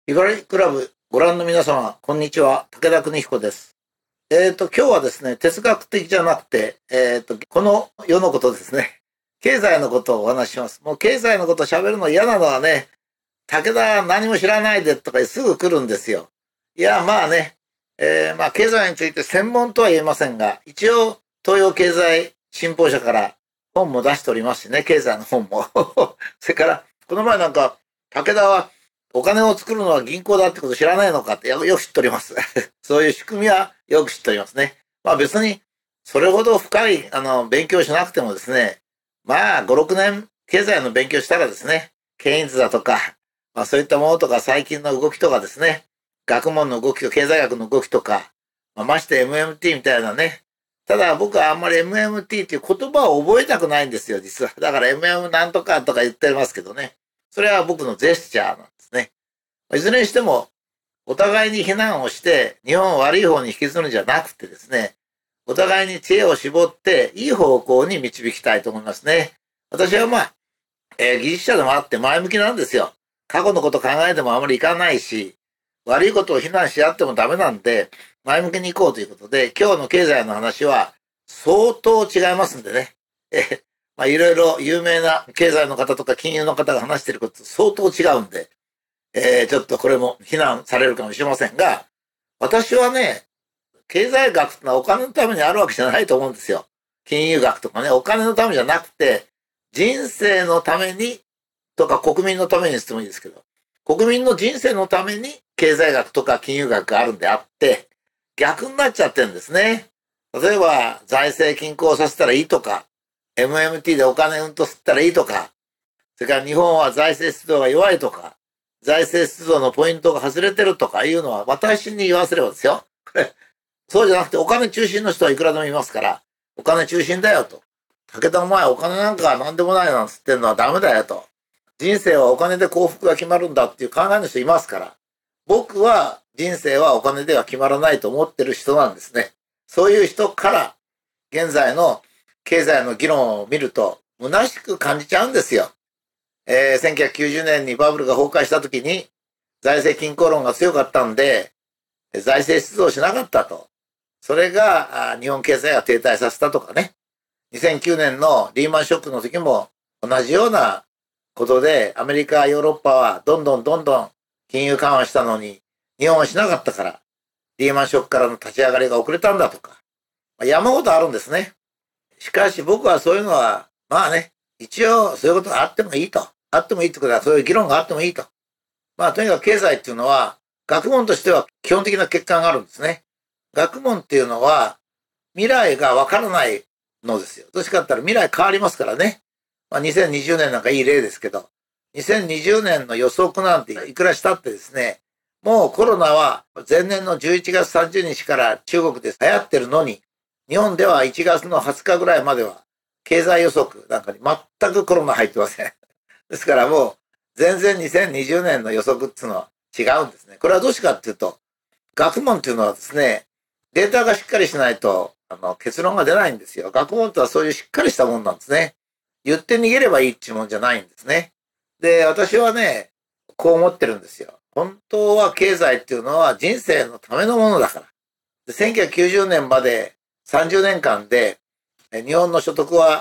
ビバリークラブご覧の皆様、こんにちは。武田邦彦です。今日はですね、哲学的じゃなくて、この世のことですね。経済のことをお話しします。もう経済のことを喋るの嫌なのはね、武田何も知らないでとかすぐ来るんですよ。いや、まあね、経済について専門とは言えませんが、一応、東洋経済新報社から本も出しておりますしね、経済の本も。それから、この前なんか、武田はお金を作るのは銀行だってこと知らないのかってよく知っております。そういう仕組みはよく知っておりますね。まあ別に、それほど深い、勉強しなくてもですね、まあ5、6年経済の勉強したらですね、ケインズだとか、まあそういったものとか最近の動きとかですね、学問の動きと経済学の動きとか、まして MMT みたいなね。ただ僕はあんまり MMT っていう言葉を覚えたくないんですよ、実は。だから MM なんとかとか言ってますけどね。それは僕のジェスチャーなんですね。いずれにしても、お互いに非難をして、日本を悪い方に引きずるんじゃなくてですね、お互いに知恵を絞って、いい方向に導きたいと思いますね。私は技術者でもあって前向きなんですよ。過去のこと考えてもあまりいかないし、悪いことを非難し合ってもダメなんで、前向きに行こうということで、今日の経済の話は相当違いますんでね。いろいろ有名な経済の方とか金融の方が話していることと相当違うんで、ちょっとこれも非難されるかもしれませんが、私はね、経済学ってのはお金のためにあるわけじゃないと思うんですよ。金融学とかね、お金のためじゃなくて、人生のためにとか国民のためにしてもいいですけど、国民の人生のために経済学とか金融学があるんであって、逆になっちゃってるんですね。例えば、財政均衡させたらいいとか、MMT でお金うんと吸ったらいいとか、それから日本は財政出動が弱いとか、財政出動のポイントが外れてるとかいうのは私に言わせればですよ。そうじゃなくてお金中心の人はいくらでもいますから、お金中心だよと。武田お前お金なんか何でもないなんつってんのはダメだよと。人生はお金で幸福が決まるんだっていう考えの人いますから、僕は人生はお金では決まらないと思ってる人なんですね。そういう人から現在の経済の議論を見ると虚しく感じちゃうんですよ。1990年にバブルが崩壊した時に財政均衡論が強かったんで、財政出動しなかったと。それが日本経済が停滞させたとかね。2009年のリーマンショックの時も同じようなことでアメリカ、ヨーロッパはどんどん金融緩和したのに日本はしなかったからリーマンショックからの立ち上がりが遅れたんだとか。山ほどあるんですね。しかし僕はそういうのはまあね、一応そういうことがあってもいいと。あってもいいってことはそういう議論があってもいいと。とにかく経済っていうのは学問としては基本的な欠陥があるんですね。学問っていうのは未来がわからないのですよ。どっちかって言ったら未来変わりますからね。2020年なんかいい例ですけど、2020年の予測なんていくらしたってですね、もうコロナは前年の11月30日から中国で流行ってるのに、日本では1月の20日ぐらいまでは経済予測なんかに全くコロナ入ってません。ですからもう全然2020年の予測っていうのは違うんですね。これはどうしてかっていうと、学問っていうのはですね、データがしっかりしないと結論が出ないんですよ。学問とはそういうしっかりしたもんなんですね。言って逃げればいいっていうもんじゃないんですね。で、私はね、こう思ってるんですよ。本当は経済っていうのは人生のためのものだから。で1990年まで30年間で日本の所得は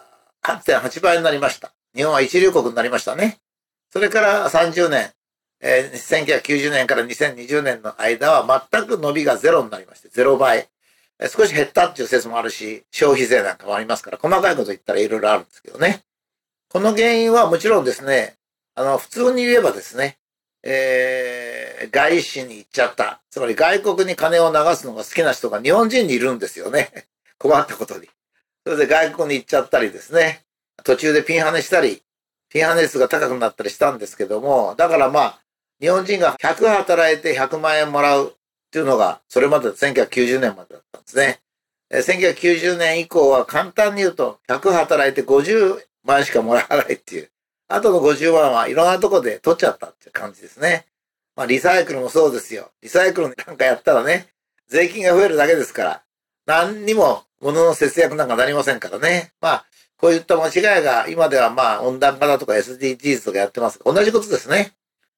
8.8倍になりました。日本は一流国になりましたね。それから30年、1990年から2020年の間は全く伸びがゼロになりまして、0倍。少し減ったっていう説もあるし、消費税なんかもありますから、細かいこと言ったらいろいろあるんですけどね。この原因はもちろんですね、普通に言えばですね、外資に行っちゃった。つまり外国に金を流すのが好きな人が日本人にいるんですよね。困ったことに。それで外国に行っちゃったりですね、途中でピンハネしたり、ピンハネ数が高くなったりしたんですけども、だから日本人が100働いて100万円もらうっていうのが、それまで1990年までだったんですね。1990年以降は簡単に言うと、100働いて50万しかもらわないっていう。あとの50万はいろんなところで取っちゃったっていう感じですね。リサイクルもそうですよ。リサイクルなんかやったらね、税金が増えるだけですから、何にも物の節約なんかなりませんからね。こういった間違いが今では温暖化だとか SDGs とかやってます。同じことですね。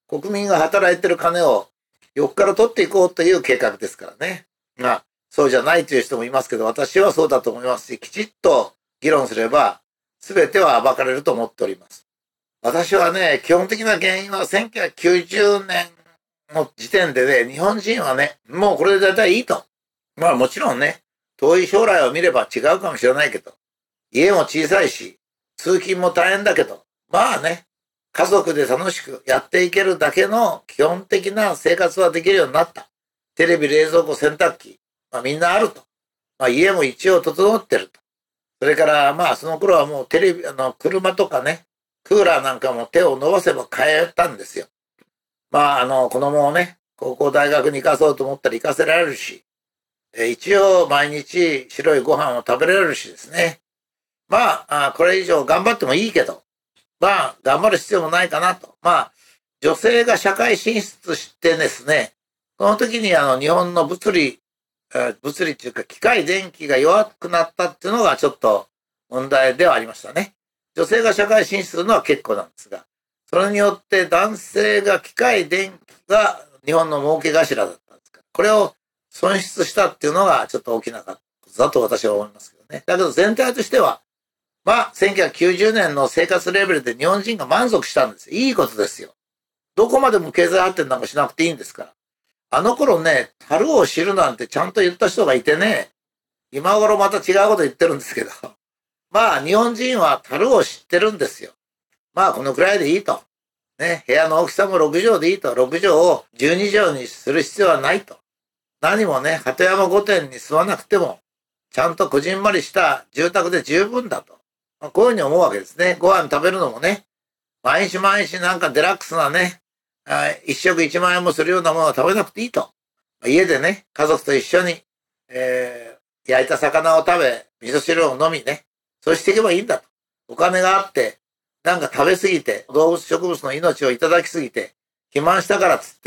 国民が働いてる金を横から取っていこうという計画ですからね。まあ、そうじゃないという人もいますけど、私はそうだと思いますし、きちっと議論すれば、全ては暴かれると思っております。私はね、基本的な原因は1990年の時点でね、日本人はね、もうこれで大体いいと。まあもちろんね、遠い将来を見れば違うかもしれないけど、家も小さいし、通勤も大変だけど、まあね、家族で楽しくやっていけるだけの基本的な生活はできるようになった。テレビ、冷蔵庫、洗濯機、まあみんなあると。まあ家も一応整ってると。それからまあその頃はもうテレビ、車とかね、クーラーなんかも手を伸ばせば買えたんですよ。まあ子供をね、高校大学に行かそうと思ったら行かせられるし、一応毎日白いご飯を食べられるしですね。まあ、これ以上頑張ってもいいけど、まあ、頑張る必要もないかなと。まあ、女性が社会進出してですね、その時に日本の物理っていうか機械電気が弱くなったっていうのがちょっと問題ではありましたね。女性が社会進出するのは結構なんですが、それによって男性が機械電気が日本の儲け頭だったんですから、これを損失したっていうのがちょっと大きなことだと私は思いますけどね。だけど全体としては、まあ、1990年の生活レベルで日本人が満足したんですよ。いいことですよ。どこまでも経済発展なんかしなくていいんですから。あの頃ね、樽を知るなんてちゃんと言った人がいてね、今頃また違うこと言ってるんですけど。まあ、日本人は樽を知ってるんですよ。まあ、このくらいでいいと。ね、部屋の大きさも6畳でいいと。6畳を12畳にする必要はないと。何もね、鳩山御殿に住まなくても、ちゃんとこじんまりした住宅で十分だと。こういうふうに思うわけですね。ご飯食べるのもね、毎日毎日なんかデラックスなね、一食1万円もするようなものは食べなくていいと。家でね、家族と一緒に、焼いた魚を食べ、味噌汁を飲みね、そうしていけばいいんだと。お金があって、なんか食べ過ぎて、動物植物の命をいただきすぎて、肥満したからっつって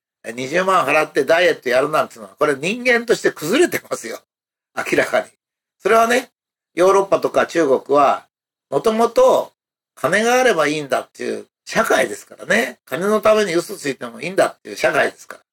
、20万払ってダイエットやるなんていうのは、これ人間として崩れてますよ。明らかに。それはね、ヨーロッパとか中国は、もともと金があればいいんだっていう社会ですからね。金のために嘘ついてもいいんだっていう社会ですから。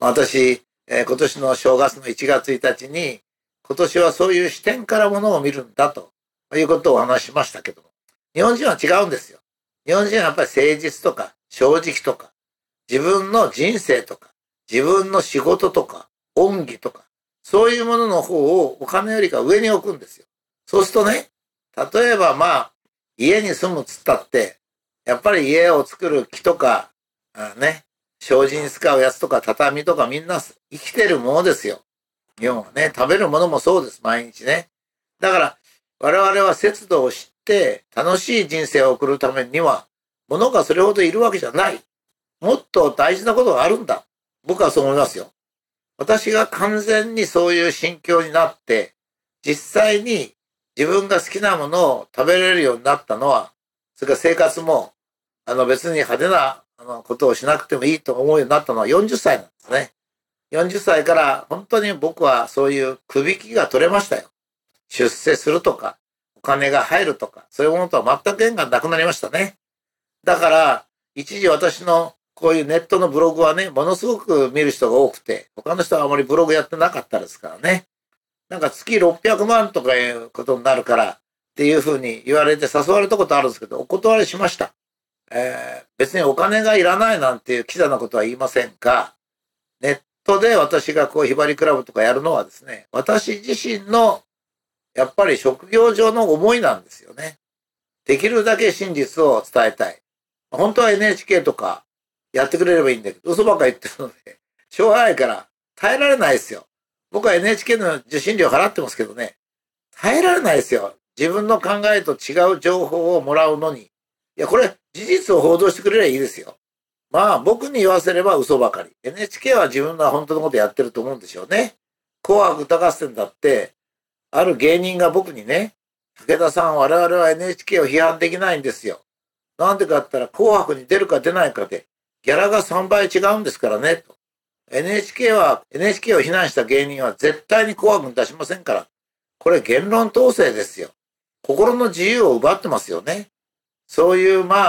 私、今年の正月の1月1日に、今年はそういう視点からものを見るんだということをお話ししましたけども。日本人は違うんですよ。日本人はやっぱり誠実とか正直とか、自分の人生とか、自分の仕事とか、恩義とか、そういうものの方をお金よりか上に置くんですよ。そうするとね、例えばまあ、家に住むっつったって、やっぱり家を作る木とか、ね、障子に使うやつとか畳とかみんな生きてるものですよ。日本はね、食べるものもそうです、毎日ね。だから、我々は節度を知って楽しい人生を送るためには、物がそれほどいるわけじゃない。もっと大事なことがあるんだ。僕はそう思いますよ。私が完全にそういう心境になって、実際に自分が好きなものを食べれるようになったのは、それから生活も、別に派手なことをしなくてもいいと思うようになったのは40歳なんですね。40歳から本当に僕はそういう区引きが取れましたよ。出世するとか、お金が入るとか、そういうものとは全く縁がなくなりましたね。だから、一時私のこういうネットのブログはね、ものすごく見る人が多くて、他の人はあまりブログやってなかったですからね。なんか月600万とかいうことになるからっていうふうに言われて誘われたことあるんですけど、お断りしました。別にお金がいらないなんていうキザなことは言いませんが、ネットで私がこうひばりクラブとかやるのはですね、私自身のやっぱり職業上の思いなんですよね。できるだけ真実を伝えたい。本当は NHK とかやってくれればいいんだけど、嘘ばっか言ってるので、しょうがないから耐えられないですよ。僕は NHK の受信料払ってますけどね、耐えられないですよ。自分の考えと違う情報をもらうのに。いや、これ、事実を報道してくれればいいですよ。まあ、僕に言わせれば嘘ばかり。NHK は自分が本当のことやってると思うんでしょうね。紅白歌合戦だって、ある芸人が僕にね、武田さん、我々は NHK を批判できないんですよ。なんでかって言ったら、紅白に出るか出ないかで、ギャラが3倍違うんですからね、と。NHK を非難した芸人は絶対に紅白に出しませんから。これ言論統制ですよ。心の自由を奪ってますよね。そういうまあ、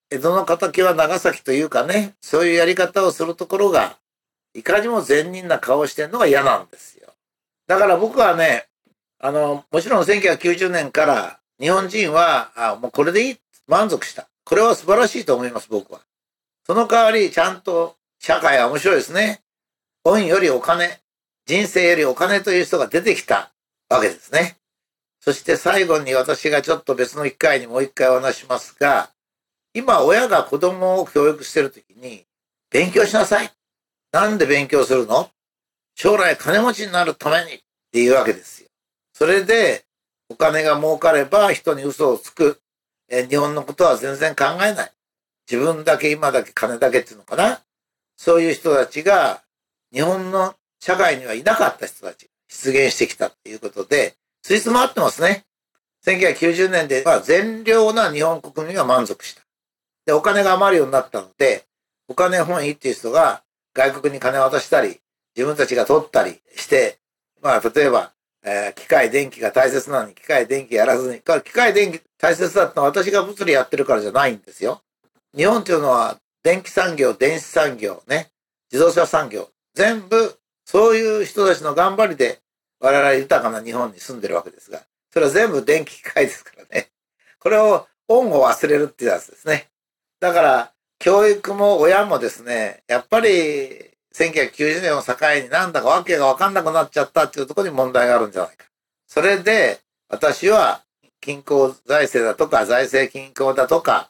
江戸の敵は長崎というかね、そういうやり方をするところが、いかにも善人な顔をしてるのが嫌なんですよ。だから僕はね、もちろん1990年から日本人は、もうこれでいい、満足した。これは素晴らしいと思います、僕は。その代わり、ちゃんと社会は面白いですね。恩よりお金、人生よりお金という人が出てきたわけですね。そして最後に私がちょっと別の一回にもう一回お話しますが、今親が子供を教育してるときに、勉強しなさい。なんで勉強するの？将来金持ちになるためにっていうわけですよ。それで、お金が儲かれば人に嘘をつく。日本のことは全然考えない。自分だけ今だけ金だけっていうのかな。そういう人たちが日本の社会にはいなかった人たちが出現してきたということで、ついつまってますね。1990年では善良な日本国民が満足した。で、お金が余るようになったので、お金本位っていう人が外国に金を渡したり、自分たちが取ったりして、例えば、機械電気が大切なのに機械電気やらずに、機械電気大切だったのは私が物理やってるからじゃないんですよ。日本っていうのは電気産業、電子産業ね、自動車産業、全部そういう人たちの頑張りで我々豊かな日本に住んでるわけですが、それは全部電気機械ですからね。これを恩を忘れるっていうやつですね。だから、教育も親もですね、やっぱり1990年を境になんだかわけがわかんなくなっちゃったっていうところに問題があるんじゃないか。それで、私は均衡財政だとか財政均衡だとか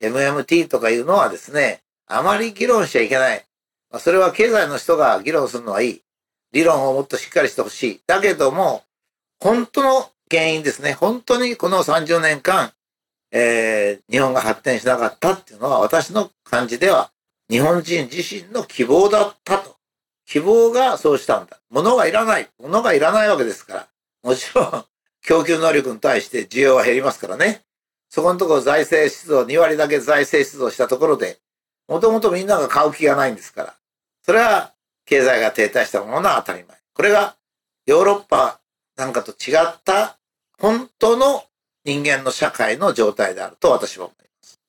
MMT とかいうのはですね、あまり議論しちゃいけない。それは経済の人が議論するのはいい。理論をもっとしっかりしてほしい。だけども、本当の原因ですね。本当にこの30年間、日本が発展しなかったっていうのは私の感じでは日本人自身の希望だったと。希望がそうしたんだ。物がいらない。物がいらないわけですから。もちろん、供給能力に対して需要は減りますからね。そこのところ財政出動、2割だけ財政出動したところで、もともとみんなが買う気がないんですから。それは経済が停滞したものは当たり前。これがヨーロッパなんかと違った本当の人間の社会の状態であると私は思います。